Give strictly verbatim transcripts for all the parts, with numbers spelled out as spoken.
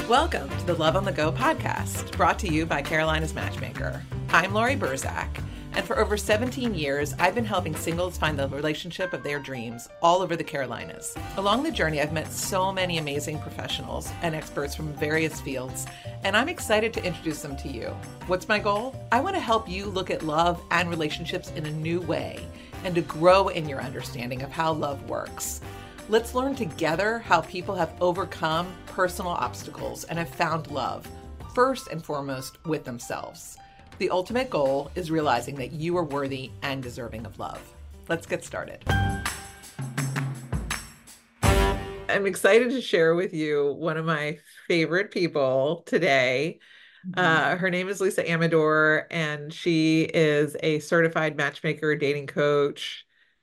Welcome to the Love on the Go podcast, brought to you by Carolina's Matchmaker. I'm Lori Burzak, and for over seventeen years, I've been helping singles find the relationship of their dreams all over the Carolinas. Along the journey, I've met so many amazing professionals and experts from various fields, and I'm excited to introduce them to you. What's my goal? I want to help you look at love and relationships in a new way and to grow in your understanding of how love works. Let's learn together how people have overcome personal obstacles and have found love, first and foremost with themselves. The ultimate goal is realizing that you are worthy and deserving of love. Let's get started. I'm excited to share with you one of my favorite people today. Mm-hmm. Uh, her name is Lisa Amador, and she is a certified matchmaker, dating coach,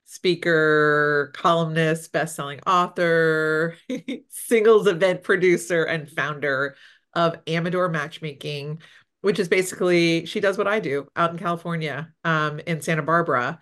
speaker, columnist, best-selling author, singles event producer, and founder of Amador Matchmaking, which is basically, she does what I do out in California, um, in Santa Barbara.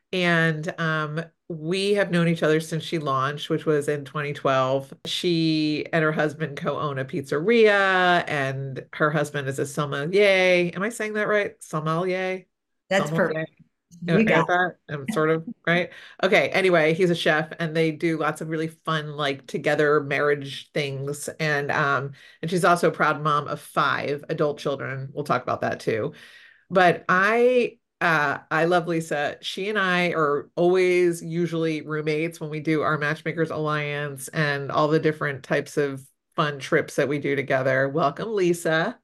And um, we have known each other since she launched, which was in twenty twelve. She and her husband co-own a pizzeria, and her husband is a sommelier. Am I saying that right? Sommelier? That's sommelier? perfect. You I got that? I'm sort of right. Okay. Anyway, he's a chef, and they do lots of really fun, like together marriage things. And um, and she's also a proud mom of five adult children. We'll talk about that too. But I uh I love Lisa. She and I are always usually roommates when we do our Matchmakers Alliance and all the different types of fun trips that we do together. Welcome, Lisa.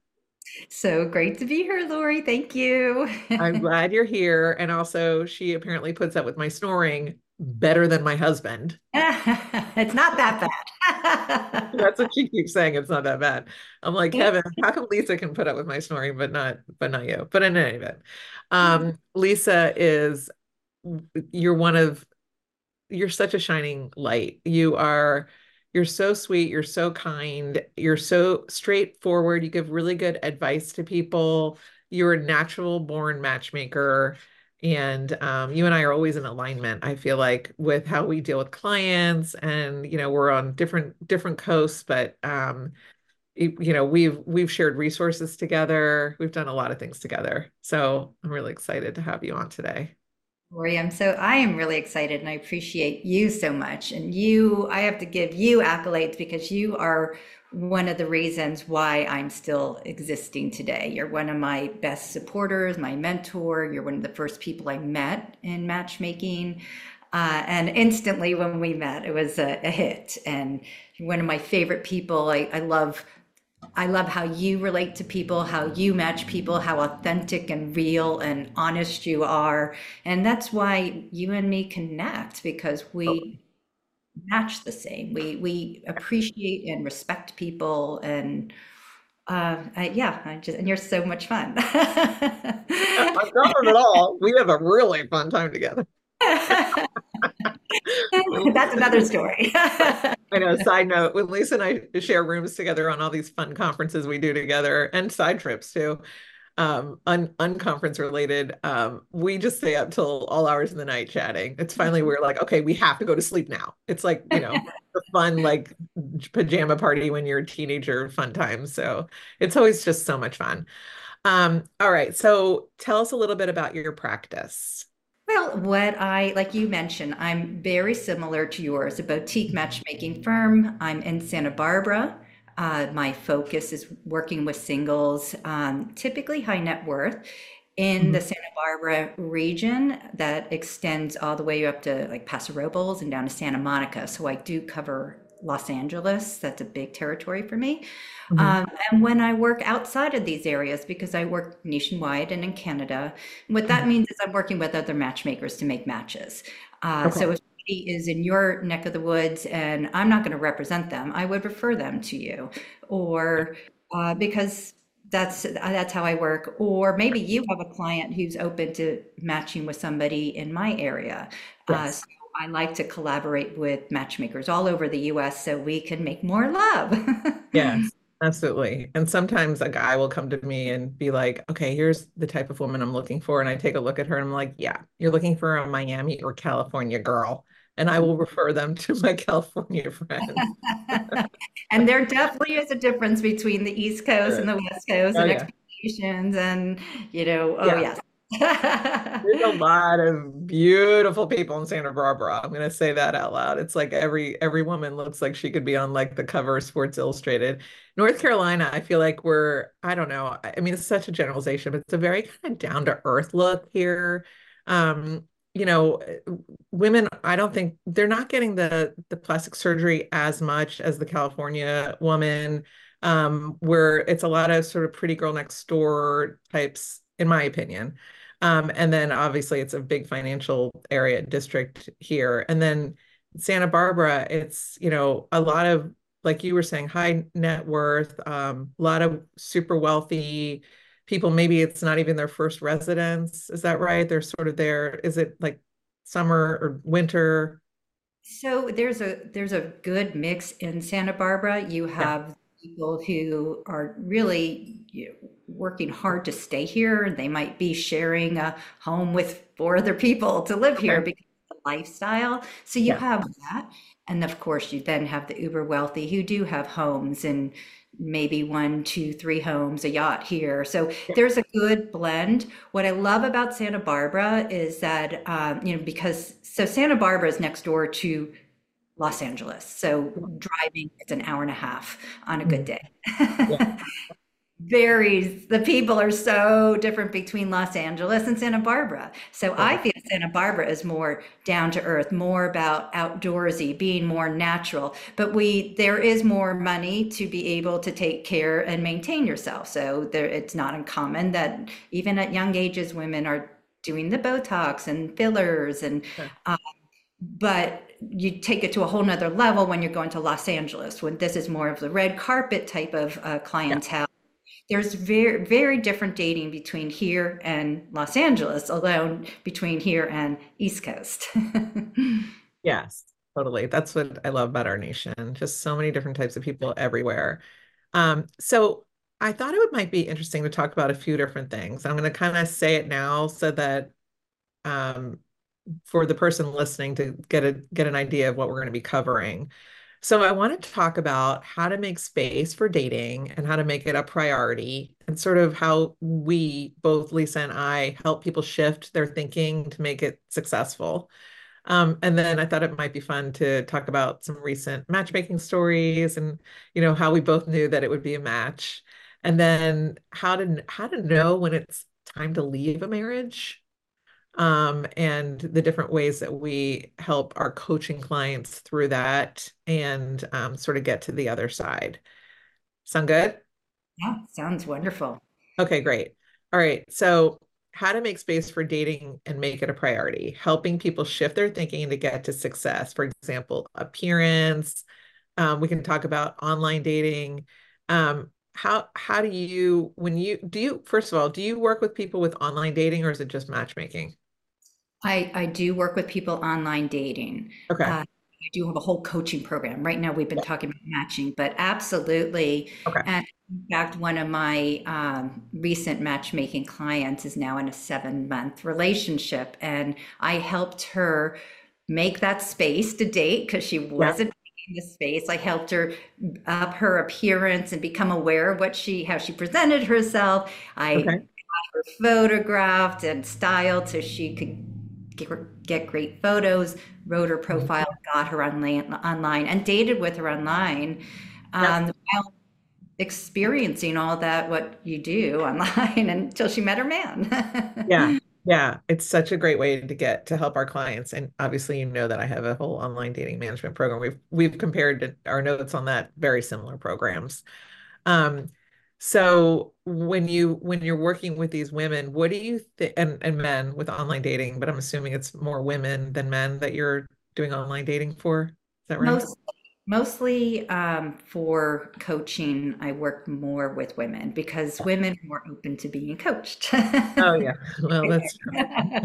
So great to be here, Lori. Thank you. I'm glad you're here. And also, she apparently puts up with my snoring better than my husband. It's not that bad. That's what she keeps saying. It's not that bad. I'm like, Kevin, how come Lisa can put up with my snoring, but not, but not you? But in any event, um, Lisa is, you're one of, you're such a shining light. You are, you're so sweet. You're so kind. You're so straightforward. You give really good advice to people. You're a natural born matchmaker. And um, you and I are always in alignment, I feel like, with how we deal with clients. And, you know, we're on different, different coasts, but, um, you, you know, we've, we've shared resources together. We've done a lot of things together. So I'm really excited to have you on today. Lori, I'm so, I am really excited, and I appreciate you so much. And you, I have to give you accolades because you are one of the reasons why I'm still existing today. You're one of my best supporters, my mentor. You're one of the first people I met in matchmaking. Uh, and instantly when we met, it was a, a hit. And you're one of my favorite people. I, I love I love how you relate to people, how you match people, how authentic and real and honest you are. And that's why you and me connect, because we match the same. We we appreciate and respect people. And uh, I, yeah, I just, and you're so much fun. I'm not at all. We have a really fun time together. That's another story. I know. Side note, when Lisa and I share rooms together on all these fun conferences we do together, and side trips too, um, un unconference related, um, we just stay up till all hours of the night chatting. It's finally, we're like, okay, we have to go to sleep now. It's like, you know, the fun, like pajama party when you're a teenager fun times. So it's always just so much fun. Um, all right. So tell us a little bit about your practice. Well, what I, like you mentioned, I'm very similar to yours, a boutique matchmaking firm. I'm in Santa Barbara. Uh, my focus is working with singles, um, typically high net worth, in mm-hmm. the Santa Barbara region that extends all the way up to like Paso Robles and down to Santa Monica. So I do cover Los Angeles. That's a big territory for me. Mm-hmm. Um, and when I work outside of these areas, because I work nationwide and in Canada, what that means is I'm working with other matchmakers to make matches. Uh, okay. So if somebody is in your neck of the woods and I'm not going to represent them, I would refer them to you, or uh, because that's that's how I work. Or maybe you have a client who's open to matching with somebody in my area. Yes. Uh, so I like to collaborate with matchmakers all over the U S so we can make more love. Yes, absolutely. And sometimes a guy will come to me and be like, okay, here's the type of woman I'm looking for. And I take a look at her and I'm like, yeah, you're looking for a Miami or California girl. and I will refer them to my California friends. And there definitely is a difference between the East Coast and Sure. the West Coast Oh and yeah. expectations and, you know, oh Yeah. yes. There's a lot of beautiful people in Santa Barbara. I'm going to say that out loud. It's like every every woman looks like she could be on like the cover of Sports Illustrated. North Carolina, I feel like we're, I don't know. I I mean, it's such a generalization, but it's a very kind of down to earth look here. Um, you know, women, I don't think they're not getting the the plastic surgery as much as the California woman, um, where it's a lot of sort of pretty girl next door types, in my opinion. Um, and then obviously it's a big financial area district here. And then Santa Barbara, it's, you know, a lot of, like you were saying, high net worth, um, a lot of super wealthy people. Maybe it's not even their first residence. Is that right? They're sort of there. Is it like summer or winter? So there's a there's a good mix in Santa Barbara. You Yeah. have people who are really, you know, working hard to stay here. They might be sharing a home with four other people to live here Okay. because of the lifestyle. So you Yeah. have that. And of course, you then have the uber wealthy who do have homes and maybe one, two, three homes, a yacht here. So Yeah. there's a good blend. What I love about Santa Barbara is that, um, you know, because so Santa Barbara is next door to Los Angeles. So driving, it's an hour and a half on a good Mhm. day. Yeah. Varies. The people are so different between Los Angeles and Santa Barbara. So I Totally. feel Santa Barbara is more down to earth, more about outdoorsy, being more natural. But we there is more money to be able to take care and maintain yourself. So there it's not uncommon that even at young ages, women are doing the Botox and fillers and Sure. uh, but you take it to a whole nother level when you're going to Los Angeles, when this is more of the red carpet type of uh, Yeah. clientele. There's very, very different dating between here and Los Angeles, alone between here and East Coast. Yes, totally. That's what I love about our nation. Just so many different types of people everywhere. Um, so I thought it would might be interesting to talk about a few different things. I'm going to kind of say it now so that um, for the person listening to get a get an idea of what we're going to be covering. So I want to talk about how to make space for dating and how to make it a priority and sort of how we, both Lisa and I, help people shift their thinking to make it successful. Um, and then I thought it might be fun to talk about some recent matchmaking stories and, you know, how we both knew that it would be a match. And then how to how to know when it's time to leave a marriage, um, and the different ways that we help our coaching clients through that and um, sort of get to the other side. Sound good? Yeah, sounds wonderful. Okay, great. All right. So, how to make space for dating and make it a priority, helping people shift their thinking to get to success. For example, appearance. Um, we can talk about online dating. Um, how how do you when you do you first of all, do you work with people with online dating or is it just matchmaking? I, I do work with people online dating. Okay. Uh, I do have a whole coaching program. Right now, we've been Yeah. talking about matching, but absolutely. Okay. And in fact, one of my um, recent matchmaking clients is now in a seven month relationship. And I helped her make that space to date because she Yeah. wasn't making the space. I helped her up her appearance and become aware of what she, how she presented herself. I Okay. her photographed and styled so she could get, get great photos, wrote her profile, got her online, online and dated with her online, Yeah. um, while experiencing all that, what you do online until she met her Yeah. man. Yeah. It's such a great way to get to help our clients. And obviously, you know that I have a whole online dating management program. We've we've compared our notes on that, very similar programs. Um, so when you when you're working with these women, what do you think, and, and men with online dating, but I'm assuming it's more women than men that you're doing online dating for. Is that right? Most, mostly um, for coaching, I work more with women because women are more open to being coached. Oh yeah. Well, that's true.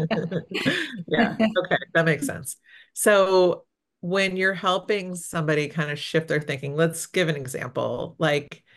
Yeah. Okay. That makes sense. So when you're helping somebody kind of shift their thinking, let's give an example. Like,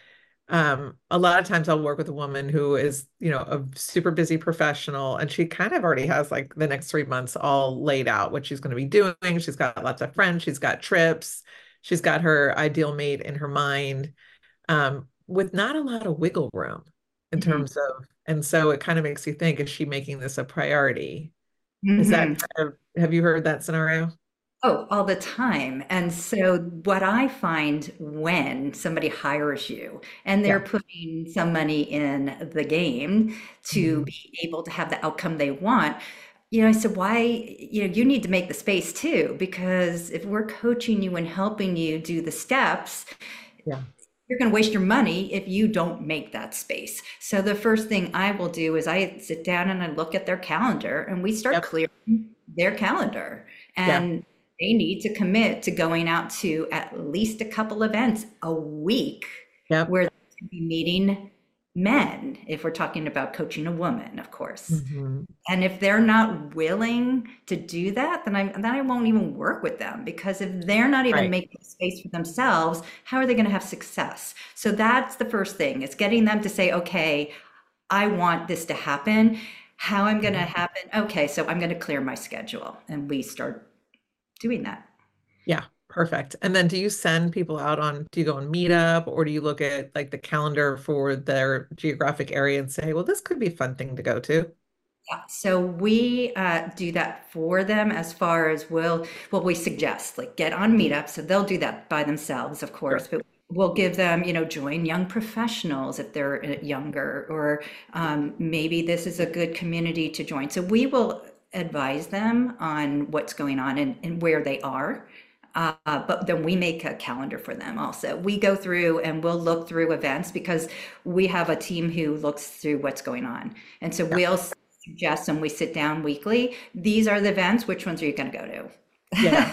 um, a lot of times I'll work with a woman who is, you know, a super busy professional, and she kind of already has like the next three months all laid out what she's going to be doing. She's got lots of friends, she's got trips, she's got her ideal mate in her mind, um, with not a lot of wiggle room in Mhm. terms of, and so it kind of makes you think, is she making this a priority? Is that Mhm. kind of, have you heard that scenario? Oh, all the time. And so, what I find when somebody hires you and they're Yeah. putting some money in the game to Mhm. be able to have the outcome they want, you know, I said, why, you know, you need to make the space too, because if we're coaching you and helping you do the steps, Yeah. you're going to waste your money if you don't make that space. So the first thing I will do is I sit down and I look at their calendar and we start Yep. clearing their calendar. Yeah. And they need to commit to going out to at least a couple events a week Yep. where they can be meeting men, if we're talking about coaching a woman, of course. Mhm. And if they're not willing to do that, then I then I won't even work with them, because if they're not even Right. making space for themselves, how are they going to have success? So that's the first thing. It's getting them to say, okay, I want this to happen. How I'm going to happen? Okay, so I'm going to clear my schedule, and we start doing that. Yeah, perfect. And then do you send people out on, do you go on Meetup, or do you look at like the calendar for their geographic area and say, well, this could be a fun thing to go to? Yeah, so we uh, do that for them as far as we'll, well, we suggest like get on Meetup. So they'll do that by themselves, of Sure. course, but we'll give them, you know, join young professionals if they're uh, younger, or um, maybe this is a good community to join. So we will advise them on what's going on and, and where they are. Uh, but then we make a calendar for them also. We go through and we'll look through events because we have a team who looks through what's going on. And so Yeah. we'll suggest and we sit down weekly. These are the events. Which ones are you going to go Yeah. to?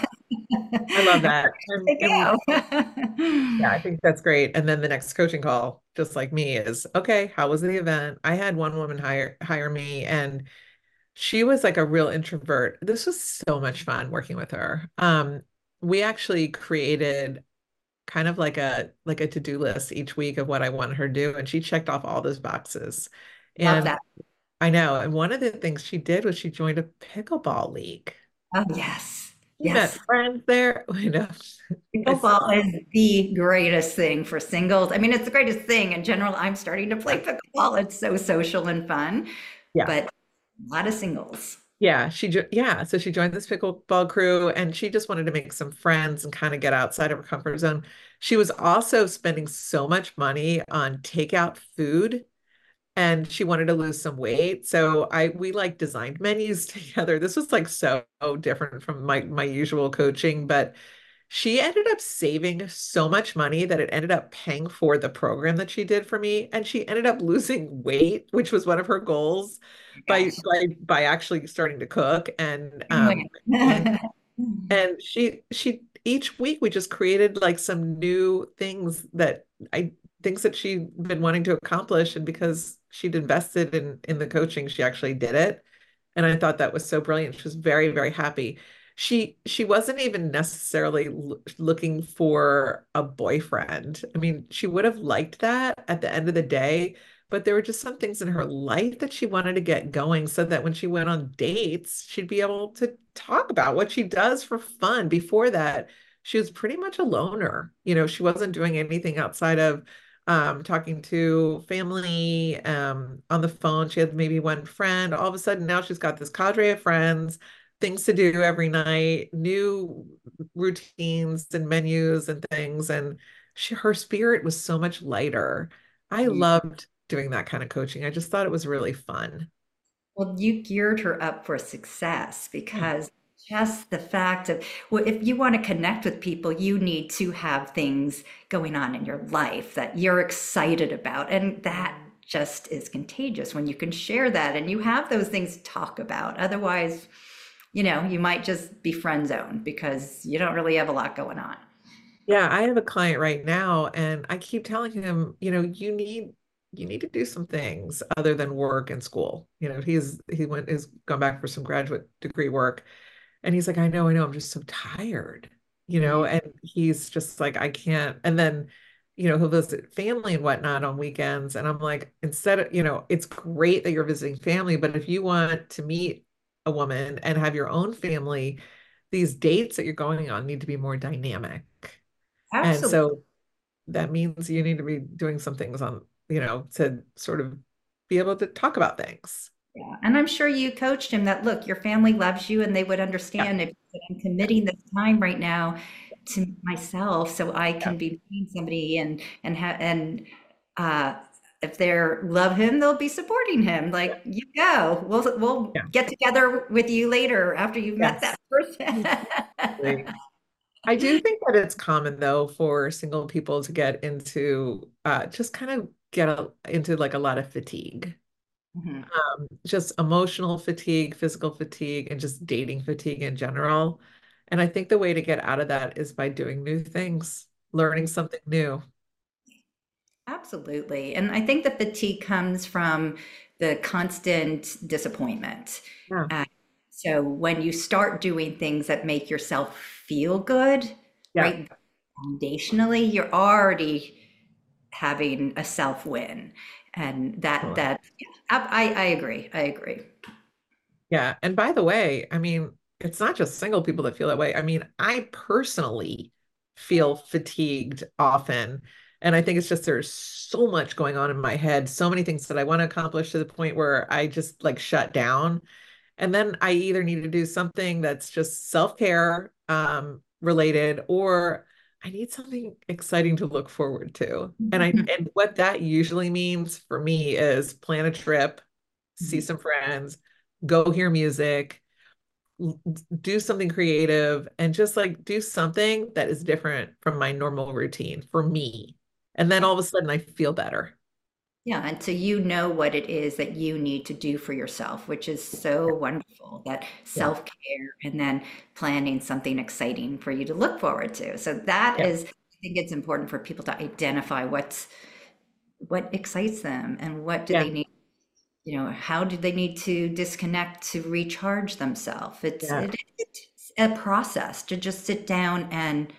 I love that. And, They and yeah, go. I think that's great. And then the next coaching call, just like me, is okay, how was the event? I had one woman hire hire me, and she was like a real introvert. This was so much fun working with her. Um, we actually created kind of like a like a to-do list each week of what I wanted her to do, and she checked off all those boxes. Love And that. I know, and one of the things she did was she joined a pickleball league. Oh, yes. She met Yes. friends there. You know, I Pickleball is the greatest thing for singles. I mean, it's the greatest thing in general. I'm starting to play pickleball. It's so social and fun, yeah. but a lot of singles. Yeah, she jo yeah, so she joined this pickleball crew, and she just wanted to make some friends and kind of get outside of her comfort zone. She was also spending so much money on takeout food, and she wanted to lose some weight. So I we like designed menus together. This was like so different from my my usual coaching, but she ended up saving so much money that it ended up paying for the program that she did for me. And she ended up losing weight, which was one of her goals, by Gosh. by by actually starting to cook and Oh my um and God. and she she each week we just created like some new things that I things that she'd been wanting to accomplish, and because she'd invested in in the coaching, she actually did it. And I thought that was so brilliant. She was very, very happy. She she wasn't even necessarily l- looking for a boyfriend. I mean, she would have liked that at the end of the day, but there were just some things in her life that she wanted to get going so that when she went on dates, she'd be able to talk about what she does for fun. Before that, she was pretty much a loner. You know, she wasn't doing anything outside of um, talking to family um, on the phone. She had maybe one friend. All of a sudden, now she's got this cadre of friends, things to do every night, new routines and menus and things. And she, her spirit was so much lighter. I loved doing that kind of coaching. I just thought it was really fun. Well, you geared her up for success, Yeah. because just the fact of, well, if you want to connect with people, you need to have things going on in your life that you're excited about. And that just is contagious when you can share that and you have those things to talk about. Otherwise, you know, you might just be friend zoned because you don't really have a lot going on. Yeah, I have a client right now, and I keep telling him, you know, you need you need to do some things other than work and school. You know, he's he went has gone back for some graduate degree work, and he's like, I know, I know, I'm just so tired, you know, Mm. and he's just like, I can't. And then, you know, he'll visit family and whatnot on weekends. And I'm like, instead of, you know, it's great that you're visiting family, but if you want to meet a woman and have your own family, these dates that you're going on need to be more dynamic. And Absolutely. so that means you need to be doing some things on, you know, to sort of be able to talk about things. Yeah. And I'm sure you coached him that, look, your family loves you and they would Yeah. understand if I'm Yeah. committing this time right now to myself so I Yeah. can be meeting somebody and and have and uh if they're love him, they'll be supporting him. Like, you go. We'll we'll Yeah. get together with you later after you've met that Yes. person. Exactly. I do think that it's common though for single people to get into uh just kind of get a, into like a lot of fatigue. Mhm. Um, just emotional fatigue, physical fatigue, and just dating fatigue in general. And I think the way to get out of that is by doing new things, learning something new. Absolutely. And I think the fatigue comes from the constant disappointment. Yeah. Uh, so when you start doing things that make yourself feel good, Yeah. right, foundationally, you're already having a self win. And that, Totally. that, yeah, I, I agree. I agree. Yeah. And by the way, I mean, it's not just single people that feel that way. I mean, I personally feel fatigued often. And I think it's just there's so much going on in my head, so many things that I want to accomplish to the point where I just like shut down. And then I either need to do something that's just self-care um, related, or I need something exciting to look forward to. And I and what that usually means for me is plan a trip, see some friends, go hear music, do something creative, and just like do something that is different from my normal routine for me. And then all of a sudden I feel better. Yeah, and so you know what it is that you need to do for yourself, which is so wonderful, that Yeah. self-care and then planning something exciting for you to look forward to. So that Yeah. is, I think it's important for people to identify what's what excites them and what do Yeah. they need, you know, how do they need to disconnect to recharge themselves. It's Yeah. it, it's a process to just sit down and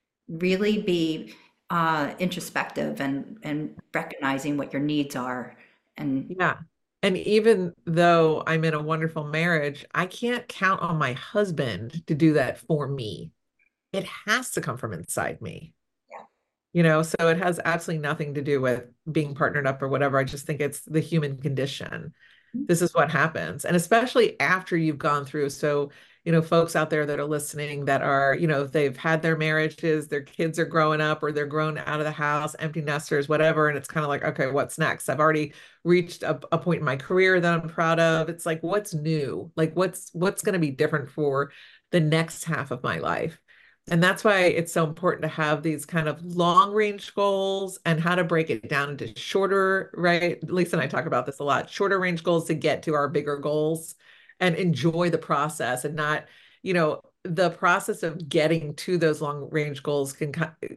really be uh, introspective and and recognizing what your needs are. And Yeah. And even though I'm in a wonderful marriage, I can't count on my husband to do that for me. It has to come from inside me, yeah, you know? So it has absolutely nothing to do with being partnered up or whatever. I just think it's the human condition. This is what happens. And especially after you've gone through. So, you know, folks out there that are listening that are, you know, they've had their marriages, their kids are growing up or they're grown out of the house, empty nesters, whatever. And it's kind of like, okay, what's next? I've already reached a, a point in my career that I'm proud of. It's like, what's new? Like what's what's going to be different for the next half of my life? And that's why it's so important to have these kind of long range goals and how to break it down into shorter, right? Lisa and I talk about this a lot, shorter range goals to get to our bigger goals and enjoy the process and not, you know, the process of getting to those long range goals can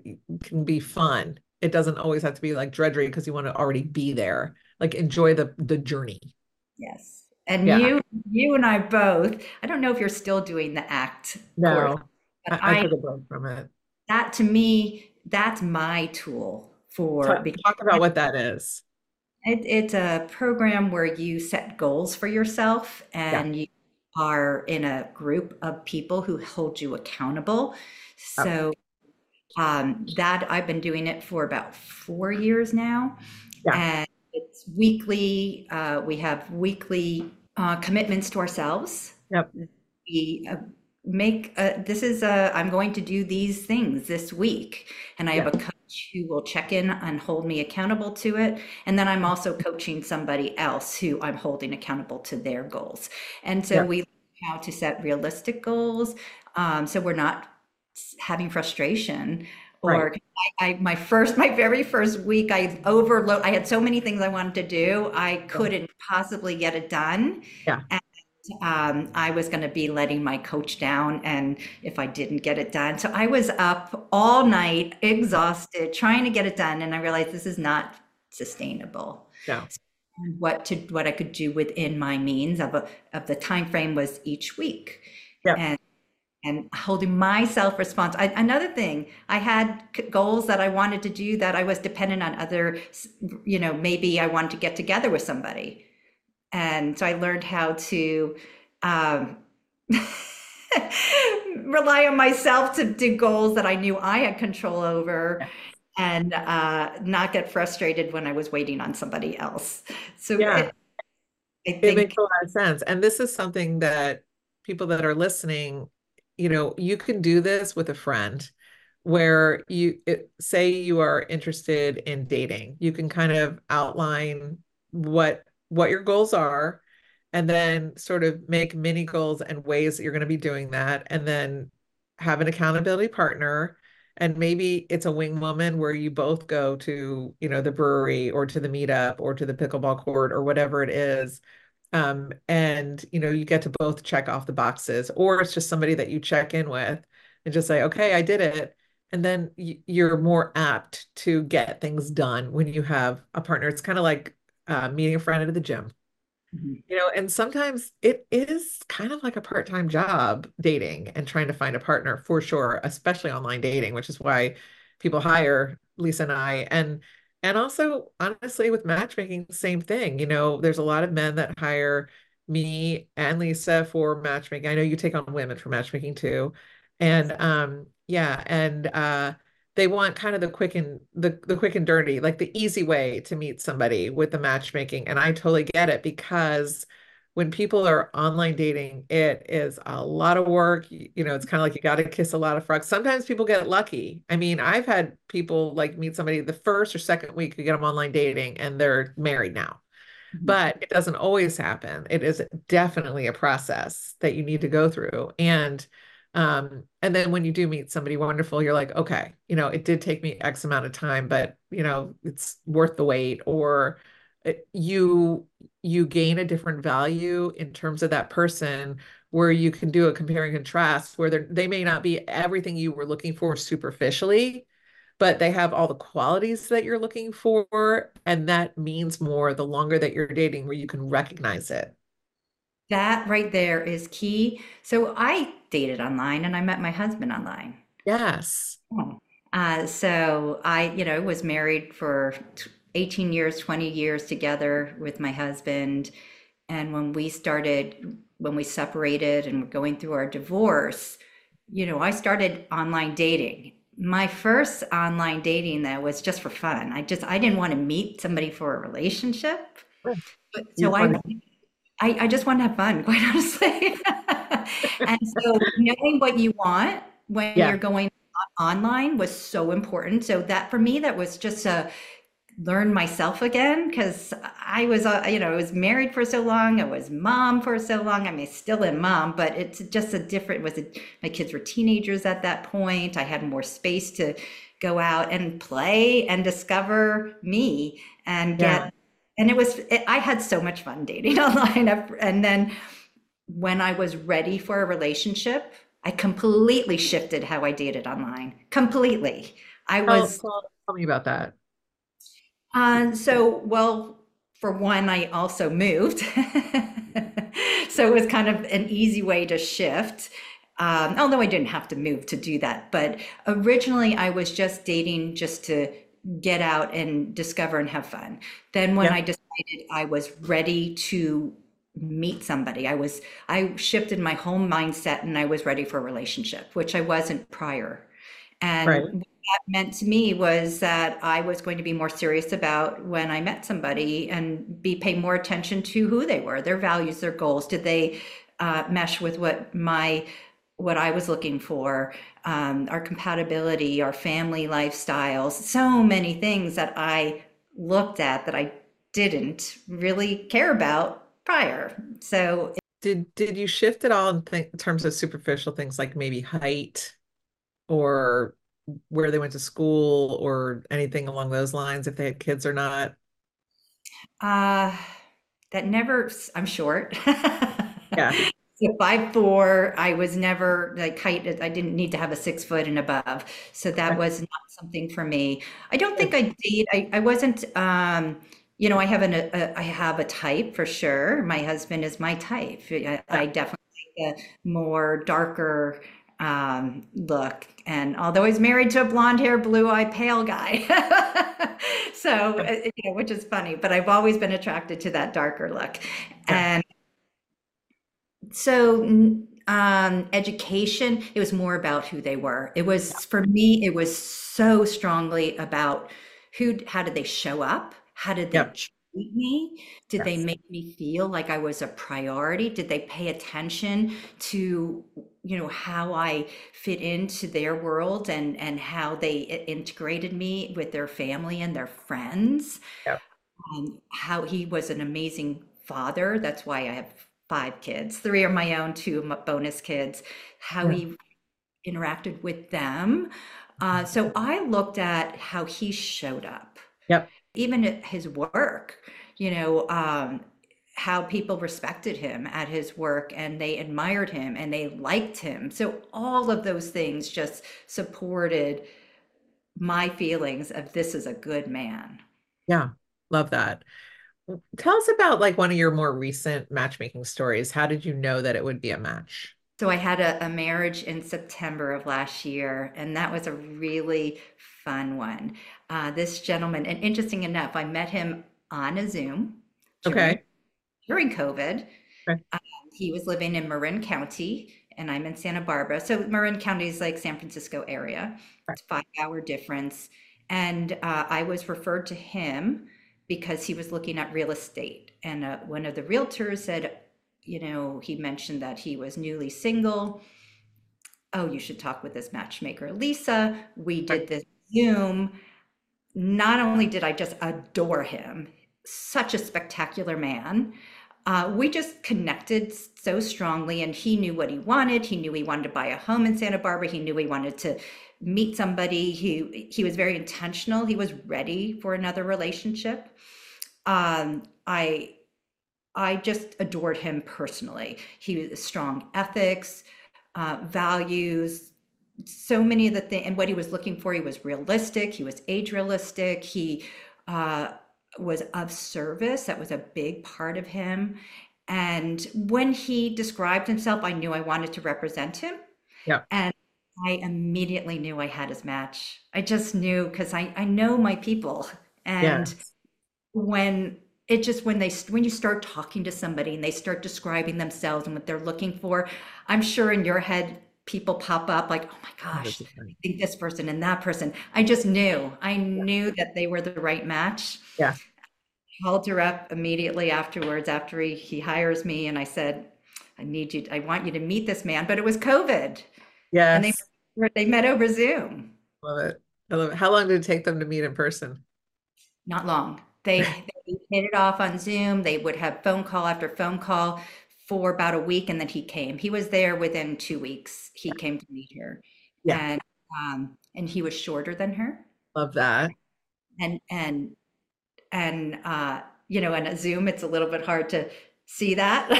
can be fun. It doesn't always have to be like drudgery because you want to already be there. Like enjoy the the journey. yes. And Yeah. you you and I both, I don't know if you're still doing the ACT course, No, but I, I I took a break from it. that to me, that's my tool for Talk, because talk about what that is. it, it's a program where you set goals for yourself Yeah. and you are in a group of people who hold you accountable. Oh, So um, that I've been doing it for about four years now, yeah. and it's weekly. Uh, we have weekly uh, commitments to ourselves. Yep. We uh, make uh, this is uh, I'm going to do these things this week, and I have Yeah. a coach who will check in and hold me accountable to it. And then I'm also coaching somebody else who I'm holding accountable to their goals. And so Yeah. we learn how to set realistic goals, um, so we're not having frustration. Right. Or I, I my first my very first week I overload I had so many things I wanted to do I Yeah. couldn't possibly get it done, Yeah. um, I was going to be letting my coach down and if I didn't get it done. So I was up all night, exhausted, trying to get it done. And I realized this is not sustainable. No. What to what I could do within my means of a, of the time frame was each week. Yep. And and holding myself responsible. Another thing, I had c- goals that I wanted to do that I was dependent on other, you know, maybe I wanted to get together with somebody. And so I learned how to um, rely on myself to do goals that I knew I had control over, and uh, not get frustrated when I was waiting on somebody else. So Yeah. it, I It makes think a lot of sense. And this is something that people that are listening, you know, you can do this with a friend where you it, say you are interested in dating. You can kind of outline what what your goals are and then sort of make mini goals and ways that you're going to be doing that and then have an accountability partner. And maybe it's a wing woman where you both go to, you know, the brewery or to the meetup or to the pickleball court or whatever it is, um, and you know, you get to both check off the boxes, or it's just somebody that you check in with and just say, okay, I did it. And then y you're more apt to get things done when you have a partner. It's kind of like uh, meeting a friend at the gym. Mhm. You know, and sometimes it is kind of like a part-time job dating and trying to find a partner for sure, especially online dating, which is why people hire Lisa and I. And and also honestly with matchmaking, same thing. You know, there's a lot of men that hire me and Lisa for matchmaking. I know you take on women for matchmaking too. And um yeah, and uh they want kind of the quick and the the quick and dirty, like the easy way to meet somebody with the matchmaking. And I totally get it because when people are online dating, it is a lot of work. You, you know, it's kind of like you got to kiss a lot of frogs. Sometimes people get lucky. I mean, I've had people like meet somebody the first or second week, you get them online dating and they're married now. Mhm. But it doesn't always happen. It is definitely a process that you need to go through. And um, and then when you do meet somebody wonderful, you're like, okay, you know, it did take me X amount of time, but you know, it's worth the wait. Or it- you you gain a different value in terms of that person where you can do a compare and contrast where they they may not be everything you were looking for superficially, but they have all the qualities that you're looking for. And that means more the longer that you're dating, where you can recognize it. That right there is key. So I dated online and I met my husband online. Yes. Oh. Uh, so I, you know, was married for t- eighteen years, twenty years together with my husband. And when we started, when we separated and were going through our divorce, you know, I started online dating. My first online dating though was just for fun. I just, I didn't want to meet somebody for a relationship. But You so just I want I, I just want to have fun, quite honestly. And so knowing what you want when yeah. you're going online was so important. So that for me, that was just a learn myself again because I was, uh, you know, I was married for so long. I was mom for so long. I mean, still am mom, but it's just a different, was it, my kids were teenagers at that point. I had more space to go out and play and discover me and Yeah. get, and it was, it, I had so much fun dating online. And then when I was ready for a relationship, I completely shifted how I dated online. Completely. I Tell, was tell, tell me about that. uh, so, well, for one, I also moved. So it was kind of an easy way to shift. Um, although I didn't have to move to do that. But originally, I was just dating just to get out and discover and have fun. Then, when Yeah. I decided I was ready to meet somebody, I was, I shifted my whole mindset and I was ready for a relationship, which I wasn't prior. And Right. what that meant to me was that I was going to be more serious about when I met somebody and be pay more attention to who they were, their values, their goals. Did they uh, mesh with what my what I was looking for, um, our compatibility, our family lifestyles, so many things that I looked at that I didn't really care about prior. So Did did you shift at all in, th in terms of superficial things like maybe height or where they went to school or anything along those lines, if they had kids or not? uh, that never, I'm short. Yeah. So five four, I was never like height. I didn't need to have a six foot and above, so that Okay. was not something for me. I don't think Good. I date. I, I wasn't. Um, you know, I have an a, I have a type for sure. My husband is my type. I, Yeah. I definitely like a more darker. um, look. And although he's married to a blonde hair, blue eye, pale guy. So, uh, you know, which is funny, but I've always been attracted to that darker look. Yeah. And so, n- um, education, it was more about who they were. It was, for me, it was so strongly about who, how did they show up? How did they Yep. treat me? Did they Yes. make me feel like I was a priority? Did they pay attention to, you know, how I fit into their world and and how they i- integrated me with their family and their friends? Yep. Um, how he was an amazing father. That's why I have five kids. Three are my own, two m- bonus kids. How Yeah. he interacted with them. Uh, so I looked at how he showed up, Yep. even at his work, you know, um, how people respected him at his work and they admired him and they liked him. So all of those things just supported my feelings of this is a good man. Yeah. Love that. Tell us about like one of your more recent matchmaking stories. How did you know that it would be a match? So I had a, a marriage in September of last year, and that was a really fun one. Uh, this gentleman, and interesting enough, I met him on a Zoom during Okay. during COVID. Okay. Um, he was living in Marin County, and I'm in Santa Barbara. So Marin County is like San Francisco area. It's a five hour difference, and uh, I was referred to him because he was looking at real estate, and uh, one of the realtors said, you know, he mentioned that he was newly single. Oh, you should talk with this matchmaker, Lisa. We Okay. did this Zoom. Not only did I just adore him, such a spectacular man, uh, we just connected so strongly, and he knew what he wanted. He knew he wanted to buy a home in Santa Barbara. He knew he wanted to meet somebody. He he was very intentional. He was ready for another relationship. Um, I I just adored him personally. He was strong ethics, uh, values, so many of the things, and what he was looking for. He was realistic. He was age realistic. He uh, was of service. That was a big part of him. And when he described himself, I knew I wanted to represent him. Yeah. And I immediately knew I had his match. I just knew because I, I know my people. Yeah. And when it just when they when you start talking to somebody and they start describing themselves and what they're looking for, I'm sure in your head people pop up like, oh my gosh, one hundred percent. I think this person and that person. I just knew I knew that they were the right match. Yeah. Called her up immediately afterwards after he, he hires me, and I said, I need you, I want you to meet this man. But it was COVID, and they Yes. they met over Zoom. Love it. I love it. How long did it take them to meet in person? Not long. They, they hit it off on Zoom. They would have phone call after phone call for about a week, and then he came. He was there within two weeks. He came to meet her, Yeah. and um, and he was shorter than her, Love that. and and and uh, you know, in a Zoom, it's a little bit hard to see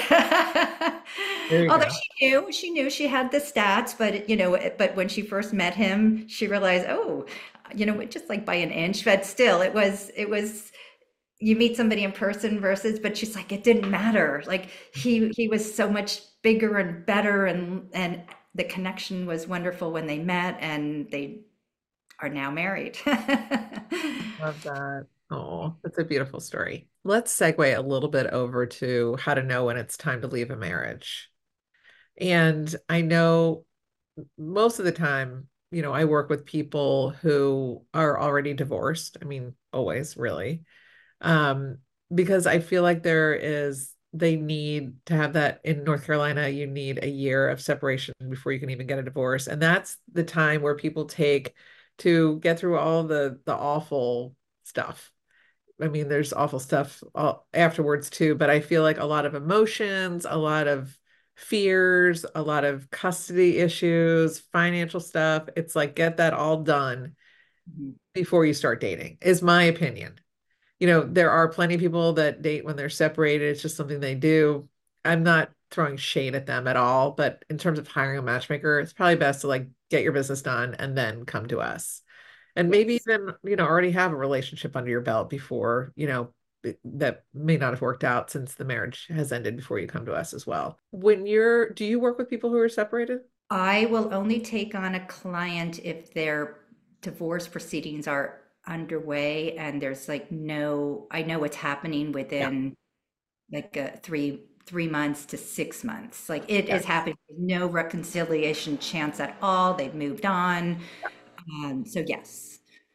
that. There you Although go. she knew, she knew she had the stats, but you know, but when she first met him, she realized, oh, you know, just like by an inch, but still, it was it was you meet somebody in person versus, but she's like it didn't matter, like he he was so much bigger and better, and and the connection was wonderful when they met, and they are now married. Love that. Oh, that's a beautiful story. Let's segue a little bit over to how to know when it's time to leave a marriage. And I know most of the time, you know, I work with people who are already divorced. I mean, always really. Um, because I feel like there is, they need to have that in North Carolina, you need a year of separation before you can even get a divorce. And that's the time where people take to get through all the the awful stuff. I mean, there's awful stuff all, afterwards too, but I feel like a lot of emotions, a lot of fears, a lot of custody issues, financial stuff. It's like get that all done Mhm. before you start dating, is my opinion. You know, there are plenty of people that date when they're separated. It's just something they do. I'm not throwing shade at them at all, but in terms of hiring a matchmaker, it's probably best to like get your business done and then come to us. And maybe Yes. even, you know, already have a relationship under your belt before, you know, that may not have worked out since the marriage has ended before you come to us as well. When you're, do you work with people who are separated? I will only take on a client if their divorce proceedings are underway and there's like no, I know what's happening Yeah. within like a three three months to six months. Like it is Yes. happening. There's no reconciliation chance at all. They've moved on. Um, so yes.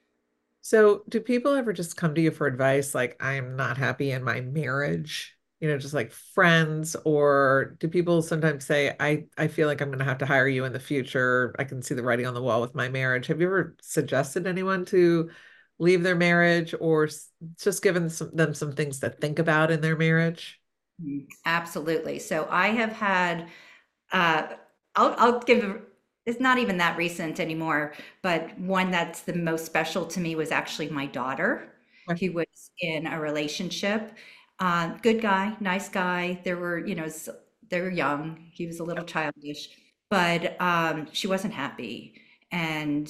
So, do people ever just come to you for advice like, I'm not happy in my marriage? You know, just like friends, or do people sometimes say, I, I feel like I'm going to have to hire you in the future. I can see the writing on the wall with my marriage. Have you ever suggested anyone to leave their marriage or s- just given some, them some things to think about in their marriage? Mhm. Absolutely. So I have had uh I'll I'll give it's not even that recent anymore, but one that's the most special to me was actually my daughter. Okay. He was in a relationship. Uh, good guy, nice guy. There were, you know, s- they were young. He was a little childish, but um, she wasn't happy. And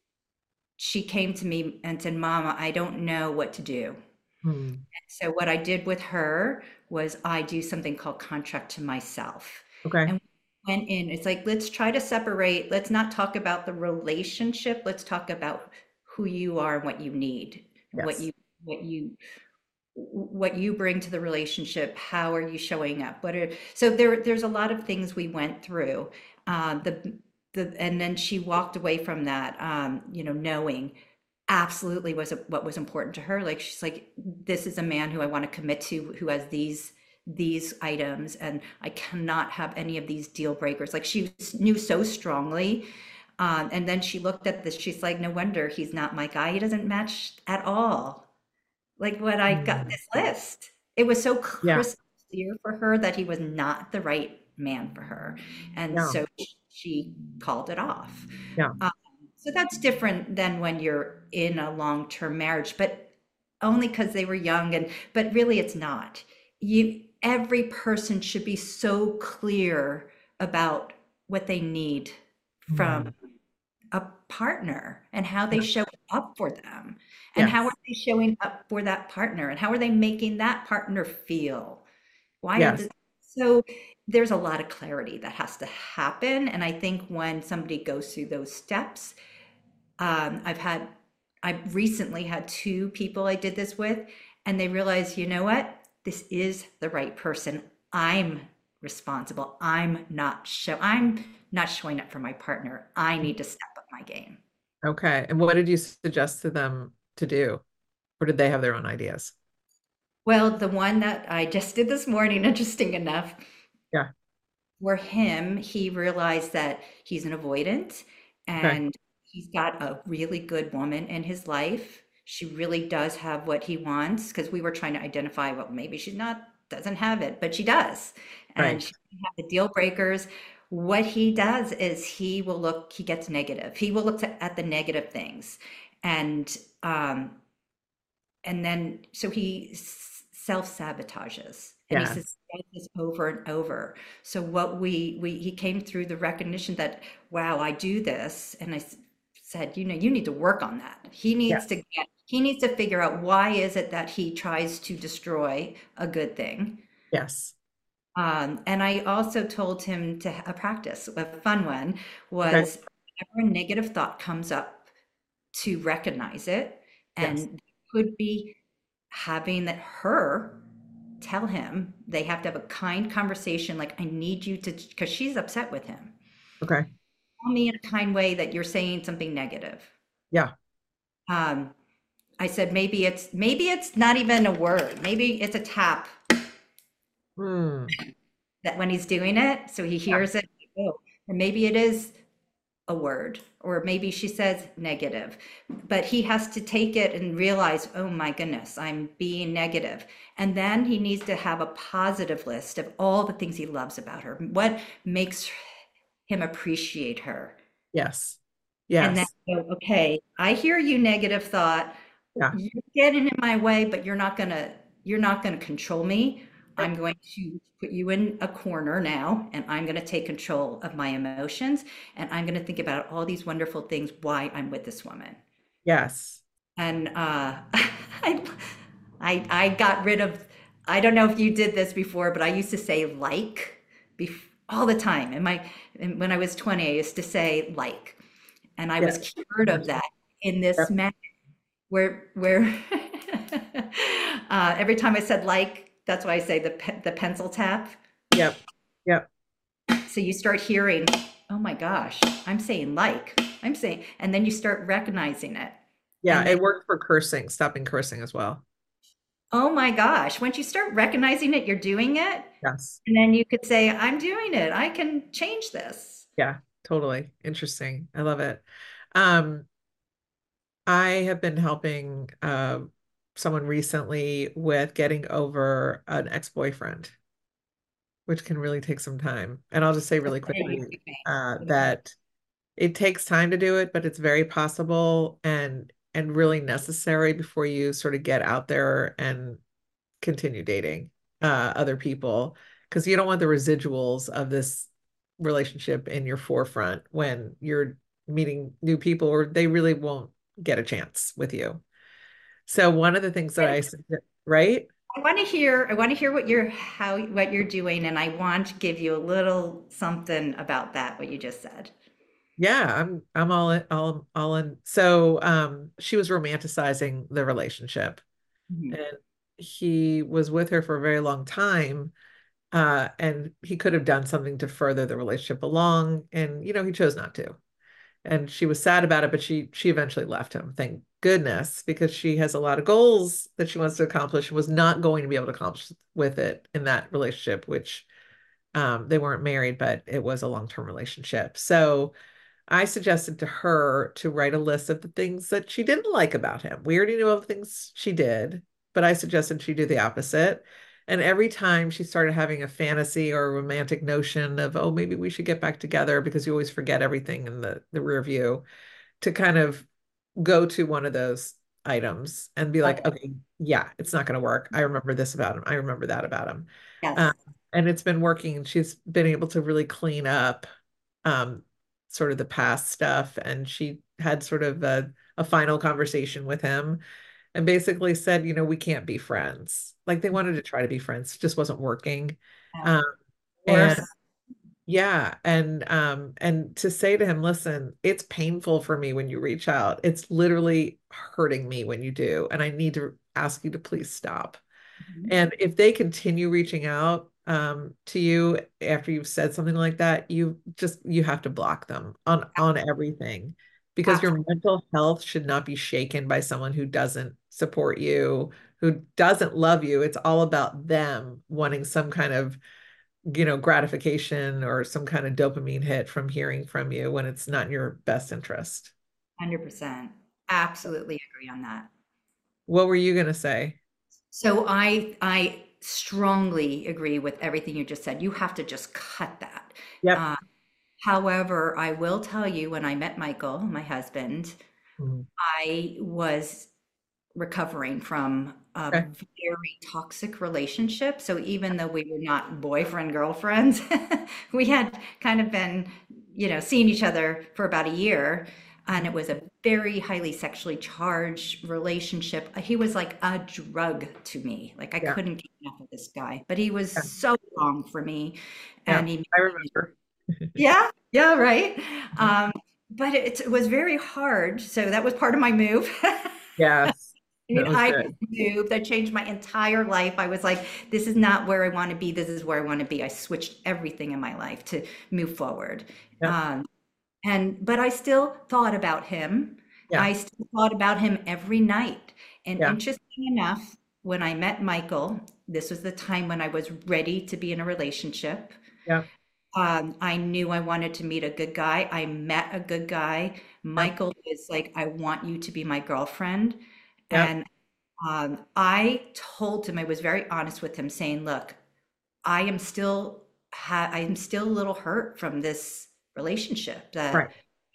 she came to me and said, Mama, I don't know what to do. Hmm. So what I did with her was I do something called contract to myself. Okay. And went in, it's like, let's try to separate. Let's not talk about the relationship. Let's talk about who you are and what you need, what Yes. you, what you, what you bring to the relationship. How are you showing up? What are, so there, there's a lot of things we went through. Uh, the, the, and then she walked away from that, um, you know, knowing absolutely was what was important to her. Like she's like, this is a man who I want to commit to, who has these these items, and I cannot have any of these deal breakers. Like she knew so strongly. Um, and then she looked at this. She's like, no wonder he's not my guy. He doesn't match at all. Like what I got Hmm. this list. It was so Yeah. crystal clear for her that he was not the right man for her, and Yeah. so she called it off. Yeah. Um, so that's different than when you're in a long-term marriage, but only because they were young and but really it's not. You every person should be so clear about what they need from Hmm. a partner and how they Yeah. show up for them and how are Yes. they showing up for that partner and how are they making that partner feel. Why is Yes. it so there's a lot of clarity that has to happen, and I think when somebody goes through those steps, um, I've had, I recently had two people I did this with, and they realized, you know what? This is the right person. I'm responsible. I'm not show. I'm not showing up for my partner. I need to step up my game. Okay. And what did you suggest to them to do? Or did they have their own ideas? Well, the one that I just did this morning, interesting enough, Yeah. for him, he realized that he's an avoidant Okay. and he's got a really good woman in his life. She really does have what he wants because we were trying to identify, well, maybe she's not, doesn't have it, but she does. And Right. she doesn't have the deal breakers. What he does is he will look, he gets negative. He will look to, at the negative things. And um, and then so he self-sabotages and he says Yes. he does this over and over. So what we we he came through the recognition that wow, I do this, and I s- said, you know, you need to work on that. He needs to Yes. get he needs to figure out why is it that he tries to destroy a good thing. Yes. Um, and I also told him to a practice, a fun one Okay. was whenever a negative thought comes up, to recognize it, Yes. and could be having that her tell him they have to have a kind conversation like I need you to because she's upset with him. Okay. Tell me in a kind way that you're saying something negative. Yeah. Um, I said maybe it's maybe it's not even a word. Maybe it's a tap Hmm. that when he's doing it, so he Yeah. hears it. Oh, and maybe it is a word, or maybe she says negative, but he has to take it and realize, oh my goodness, I'm being negative. And then he needs to have a positive list of all the things he loves about her, what makes him appreciate her. Yes. And then Yes. go, okay, I hear you, negative thought. Yeah. You're getting in my way, but you're not gonna, you're not gonna control me. Yep. I'm going to put you in a corner now, and I'm gonna take control of my emotions, and I'm gonna think about all these wonderful things why I'm with this woman. Yes. And uh, I, I, I got rid of. I don't know if you did this before, but I used to say like, bef- all the time. And my and when I was twenty, I used to say like, and I Yeah. was cured of that in this Yep. manner where where uh, every time I said like, that's why I say the pe- the pencil tap. Yep. Yep. So you start hearing, oh my gosh, I'm saying like, I'm saying, and then you start recognizing it. Yeah. And then, It worked for cursing, stopping cursing as well. oh my gosh, once you start recognizing it, you're doing it. Yes. And then you could say, I'm doing it. I can change this. Yeah. Totally. Interesting. I love it. Um, I have been helping uh, someone recently with getting over an ex-boyfriend, which can really take some time. And I'll just say really Okay, quickly okay. uh, that it takes time to do it, but it's very possible and and really necessary before you sort of get out there and continue dating uh, other people because you don't want the residuals of this relationship in your forefront when you're meeting new people or they really won't get a chance with you. So one of the things that I said, right? I want to hear, I want to hear what you're, how, what you're doing. And I want to give you a little something about that, what you just said. Yeah, I'm I'm all in, all all in. So um she was romanticizing the relationship Mhm. and he was with her for a very long time. Uh, and he could have done something to further the relationship along, and you know, he chose not to. And she was sad about it, but she she eventually left him, thank goodness, because she has a lot of goals that she wants to accomplish and was not going to be able to accomplish with it in that relationship, which um, they weren't married, but it was a long-term relationship. So I suggested to her to write a list of the things that she didn't like about him. We already knew all the things she did, but I suggested she do the opposite. And every time she started having a fantasy or a romantic notion of, oh, maybe we should get back together because you always forget everything in the, the rear view, to kind of go to one of those items and be like, Okay. okay, yeah, it's not going to work. I remember this about him. I remember that about him. Um, Yes. and it's been working. She's been able to really clean up um, sort of the past stuff. And she had sort of a, a final conversation with him and basically said, you know, we can't be friends. Like they wanted to try to be friends, it just wasn't working. Yeah. Um, and Worse. yeah, and um and to say to him, listen, it's painful for me when you reach out. It's literally hurting me when you do, and I need to ask you to please stop. Mhm. And if they continue reaching out um to you after you've said something like that, you just you have to block them on on everything because your Absolutely. mental health should not be shaken by someone who doesn't support you, who doesn't love you. It's all about them wanting some kind of you know, gratification or some kind of dopamine hit from hearing from you when it's not in your best interest. one hundred percent. Absolutely agree on that. What were you going to say? So I I strongly agree with everything you just said. You have to just cut that. Yep. Uh, however, I will tell you when I met Michael, my husband, Mhm. I was recovering from a Okay. very toxic relationship. So even though we were not boyfriend girlfriends, we had kind of been, you know, seeing each other for about a year. And it was a very highly sexually charged relationship. He was like a drug to me. Like I Yeah. couldn't get enough of this guy, but he was Yeah. so wrong for me. Yeah. And he, I remember. yeah, yeah, right. Um, but it, it was very hard. So that was part of my move. Yes. I That mean, was I good. moved. I changed my entire life. I was like, this is not where I want to be. This is where I want to be. I switched everything in my life to move forward. Yep. Um, and but I still thought about him. Yeah. I still thought about him every night. And Yeah. interesting enough, when I met Michael, this was the time when I was ready to be in a relationship. Yeah. Um, I knew I wanted to meet a good guy. I met a good guy. Yep. Michael is like, I want you to be my girlfriend. Yep. And um, I told him, I was very honest with him, saying, "Look, I am still, ha- I'm still a little hurt from this relationship that, Right.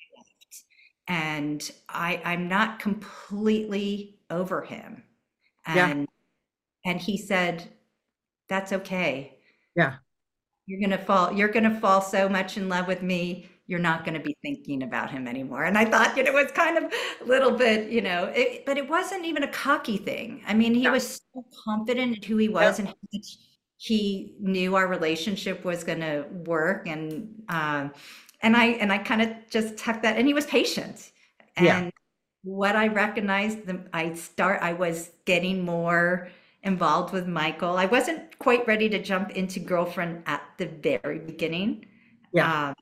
and I, I'm not completely over him." Yeah. And and he said, "That's okay. Yeah. You're gonna fall, you're gonna fall so much in love with me, you're not gonna be thinking about him anymore." And I thought, you know, it was kind of a little bit, you know, it, but it wasn't even a cocky thing. I mean, he Yeah. was so confident in who he was Yep. and how much he knew our relationship was going to work, and um, and I and I kind of just tucked that, and he was patient. Yeah. And what I recognized, the, I start I was getting more involved with Michael. I wasn't quite ready to jump into girlfriend at the very beginning. Yeah. Um,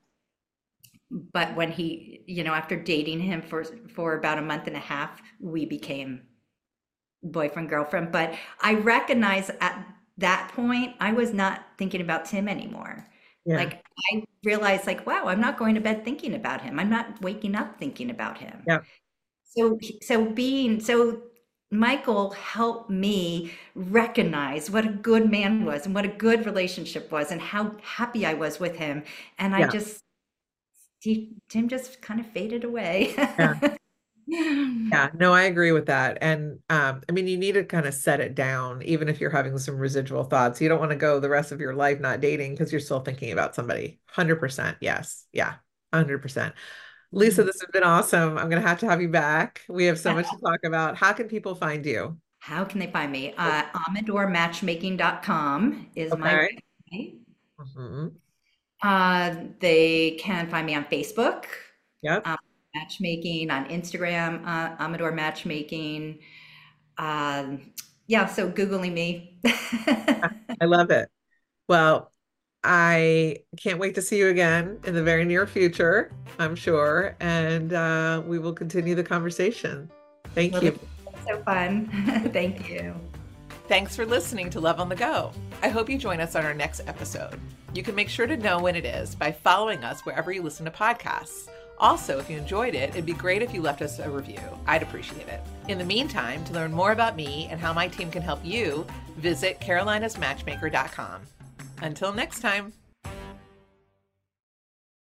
but when he, you know, after dating him for for about a month and a half, we became boyfriend girlfriend. But I recognized at that point I was not thinking about Tim anymore. Yeah. Like I realized, like, wow, I'm not going to bed thinking about him. I'm not waking up thinking about him. Yeah. So so being so Michael helped me recognize what a good man was and what a good relationship was and how happy I was with him. And I Yeah. just he, Tim just kind of faded away. Yeah. Yeah, no, I agree with that. And um, I mean, you need to kind of set it down, even if you're having some residual thoughts. You don't want to go the rest of your life not dating because you're still thinking about somebody. one hundred percent. Yes. Yeah. one hundred percent. Lisa, this has been awesome. I'm going to have to have you back. We have so much to talk about. How can people find you? How can they find me? Uh, amador matchmaking dot com is my Okay. website. Mhm. Uh, they can find me on Facebook, Yep. um, matchmaking, on Instagram, uh, Amador Matchmaking. Um, yeah, so Googling me. I love it. Well, I can't wait to see you again in the very near future, I'm sure. And uh, we will continue the conversation. Thank Well, you. this was so fun. Thank you. Thanks for listening to Love on the Go. I hope you join us on our next episode. You can make sure to know when it is by following us wherever you listen to podcasts. Also, if you enjoyed it, it'd be great if you left us a review. I'd appreciate it. In the meantime, to learn more about me and how my team can help you, visit carolinas matchmaker dot com. Until next time.